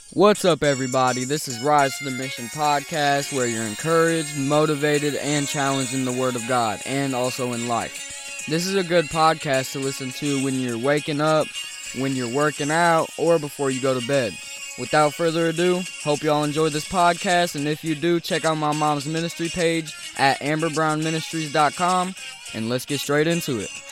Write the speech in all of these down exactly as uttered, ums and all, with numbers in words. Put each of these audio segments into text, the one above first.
What's up, everybody? This is Rise to the Mission podcast, where you're encouraged, motivated, and challenged in the Word of God, and also in life. This is a good podcast to listen to when you're waking up, when you're working out, or before you go to bed. Without further ado, hope y'all enjoy this podcast, and if you do, check out my mom's ministry page at amber brown ministries dot com, and let's get straight into it.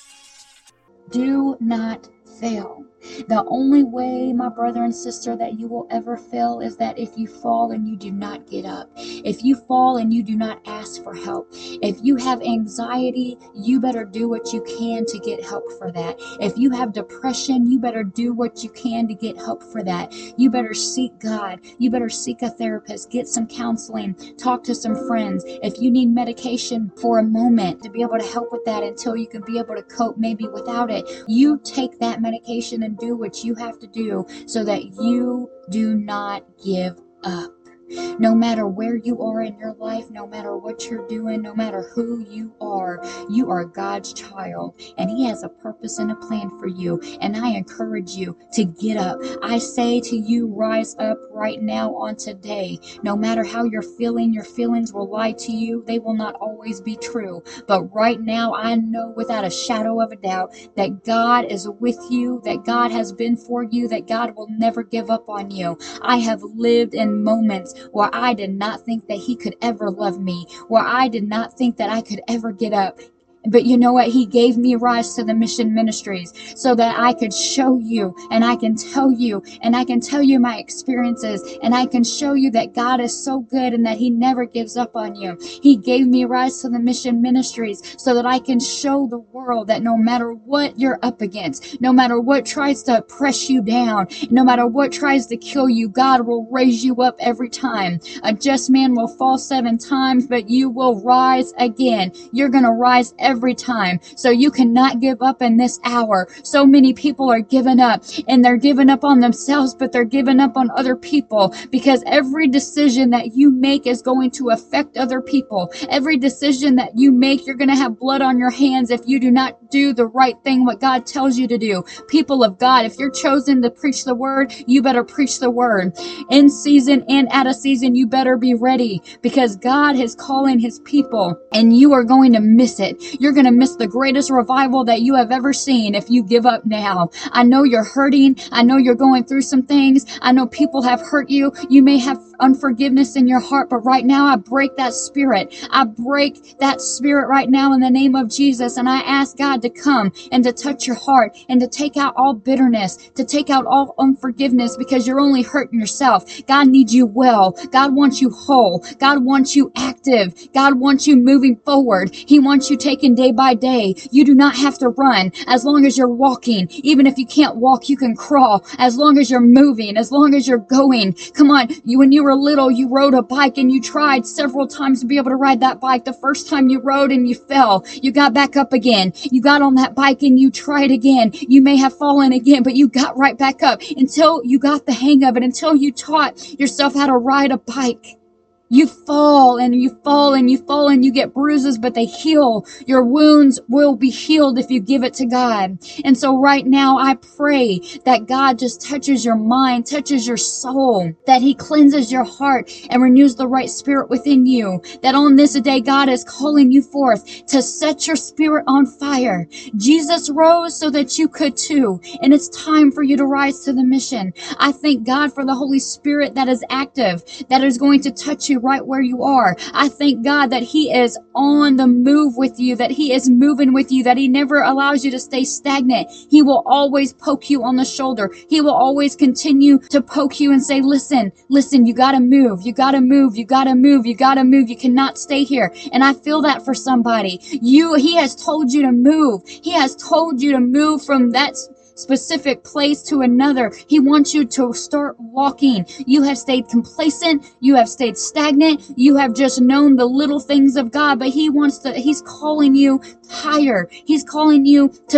Do not fail. The only way, my brother and sister, that you will ever fail is that if you fall and you do not get up. If you fall and you do not ask for help. If you have anxiety, you better do what you can to get help for that. If you have depression, you better do what you can to get help for that. You better seek God. You better seek a therapist. Get some counseling. Talk to some friends. If you need medication for a moment to be able to help with that until you can be able to cope maybe without it, you take that medication and do what you have to do so that you do not give up. No matter where you are in your life, no matter what you're doing, no matter who you are, you are God's child, and He has a purpose and a plan for you. And I encourage you to get up. I say to you, rise up right now on today. No matter how you're feeling, your feelings will lie to you. They will not always be true. But right now, I know without a shadow of a doubt that God is with you, that God has been for you, that God will never give up on you. I have lived in moments where I did not think that He could ever love me, where I did not think that I could ever get up. But you know what? He gave me Rise to the Mission Ministries so that I could show you, and I can tell you, and I can tell you my experiences, and I can show you that God is so good and that He never gives up on you. He gave me Rise to the Mission Ministries so that I can show the world that no matter what you're up against, no matter what tries to press you down, no matter what tries to kill you, God will raise you up every time. A just man will fall seven times, but you will rise again. You're going to rise every every time. So you cannot give up in this hour. So many people are giving up, and they're giving up on themselves, but they're giving up on other people, because every decision that you make is going to affect other people. Every decision that you make, you're going to have blood on your hands if you do not do the right thing, what God tells you to do. People of God, if you're chosen to preach the word, you better preach the word. In season and out of season, you better be ready, because God is calling His people, and you are going to miss it. You're going to miss the greatest revival that you have ever seen if you give up now. I know you're hurting. I know you're going through some things. I know people have hurt you. You may have unforgiveness in your heart, but right now I break that spirit. I break that spirit right now in the name of Jesus, and I ask God to come and to touch your heart and to take out all bitterness, to take out all unforgiveness, because you're only hurting yourself. God needs you well. God wants you whole. God wants you active. God wants you moving forward. He wants you taking day by day. You do not have to run as long as you're walking. Even if you can't walk, you can crawl. As long as you're moving, as long as you're going. Come on, you when you were little, you rode a bike and you tried several times to be able to ride that bike. The first time you rode and you fell, you got back up again. You got on that bike and you tried again. You may have fallen again, but you got right back up until you got the hang of it, until you taught yourself how to ride a bike. You fall and you fall and you fall and you get bruises, but they heal. Your wounds will be healed if you give it to God. And so right now, I pray that God just touches your mind, touches your soul, that He cleanses your heart and renews the right spirit within you. That on this day, God is calling you forth to set your spirit on fire. Jesus rose so that you could too. And it's time for you to rise to the mission. I thank God for the Holy Spirit that is active, that is going to touch you right where you are. I thank God that He is on the move with you, that He is moving with you, that He never allows you to stay stagnant. He will always poke you on the shoulder. He will always continue to poke you and say, listen, listen, you gotta move, you gotta move, you gotta move, you gotta move. You cannot stay here. And I feel that for somebody. You, He has told you to move. He has told you to move from that specific place to another. He wants you to start walking. You have stayed complacent. You have stayed stagnant. You have just known the little things of God, but He wants to, He's calling you higher. He's calling you to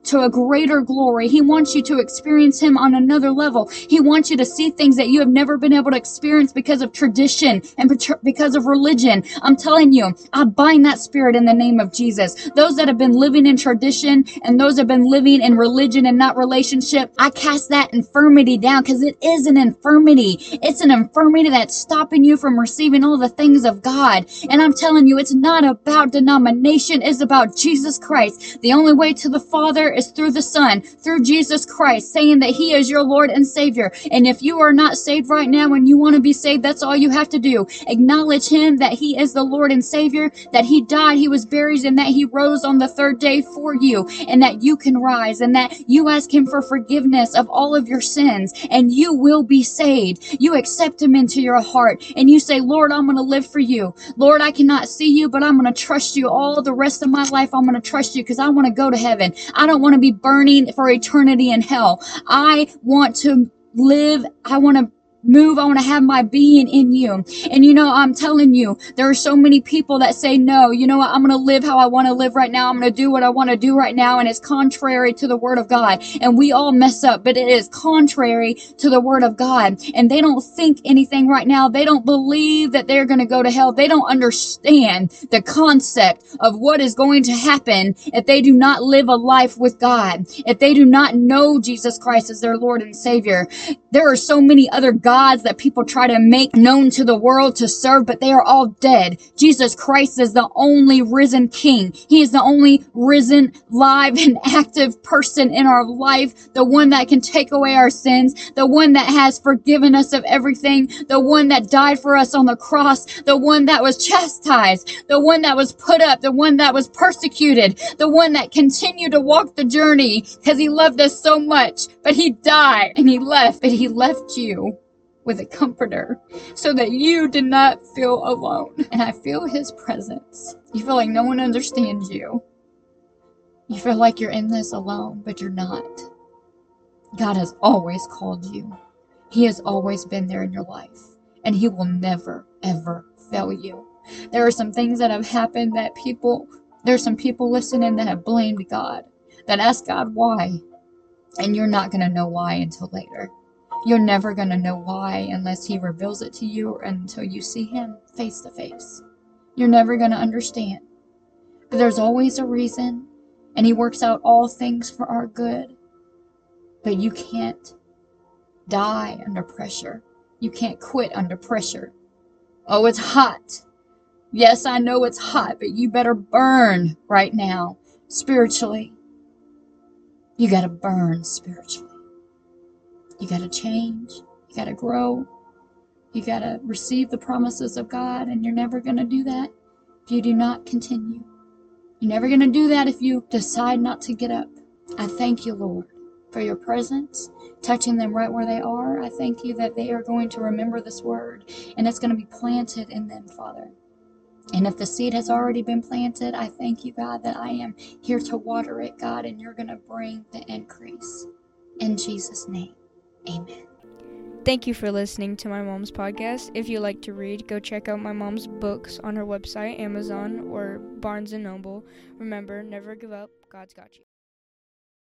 to a greater glory. He wants you to experience Him on another level. He wants you to see things that you have never been able to experience because of tradition and because of religion. I'm telling you, I bind that spirit in the name of Jesus. Those that have been living in tradition and those that have been living in religion and not relationship, I cast that infirmity down, because it is an infirmity. It's an infirmity that's stopping you from receiving all the things of God. And I'm telling you, it's not about denomination. It's about Jesus Christ. The only way to the Father is through the Son, through Jesus Christ, saying that He is your Lord and Savior. And if you are not saved right now and you want to be saved, that's all you have to do. Acknowledge Him, that He is the Lord and Savior, that He died, He was buried, and that He rose on the third day for you, and that you can rise, and that you ask Him for forgiveness of all of your sins, and you will be saved. You accept Him into your heart, and you say, Lord, I'm going to live for you. Lord, I cannot see you, but I'm going to trust you all the rest of my life. I'm going to trust you because I want to go to heaven. I don't want to be burning for eternity in hell. I want to live. I want to move. I want to have my being in you. And you know, I'm telling you, there are so many people that say, no, you know what? I'm going to live how I want to live right now. I'm going to do what I want to do right now. And it's contrary to the word of God. And we all mess up, but it is contrary to the word of God. And they don't think anything right now. They don't believe that they're going to go to hell. They don't understand the concept of what is going to happen if they do not live a life with God, if they do not know Jesus Christ as their Lord and Savior. There are so many other gods that people try to make known to the world to serve, but they are all dead. Jesus Christ is the only risen King. He is the only risen, live, and active person in our life, the one that can take away our sins, the one that has forgiven us of everything, the one that died for us on the cross, the one that was chastised, the one that was put up, the one that was persecuted, the one that continued to walk the journey because He loved us so much, but He died and He left, but He left you with a comforter so that you did not feel alone. And I feel His presence. You feel like no one understands you. You feel like you're in this alone, but you're not. God has always called you. He has always been there in your life. And He will never, ever fail you. There are some things that have happened that people, there's some people listening that have blamed God, that ask God why. And you're not going to know why until later. You're never going to know why unless He reveals it to you or until you see Him face to face. You're never going to understand. But there's always a reason, and He works out all things for our good. But you can't die under pressure. You can't quit under pressure. Oh, it's hot. Yes, I know it's hot, but you better burn right now spiritually. You got to burn spiritually. You got to change. You got to grow. You got to receive the promises of God, and you're never going to do that if you do not continue. You're never going to do that if you decide not to get up. I thank you, Lord, for your presence, touching them right where they are. I thank you that they are going to remember this word, and it's going to be planted in them, Father. And if the seed has already been planted, I thank you, God, that I am here to water it, God, and you're going to bring the increase. In Jesus' name. Amen. Thank you for listening to my mom's podcast. If you like to read, go check out my mom's books on her website, Amazon, or Barnes and Noble. Remember, never give up. God's got you.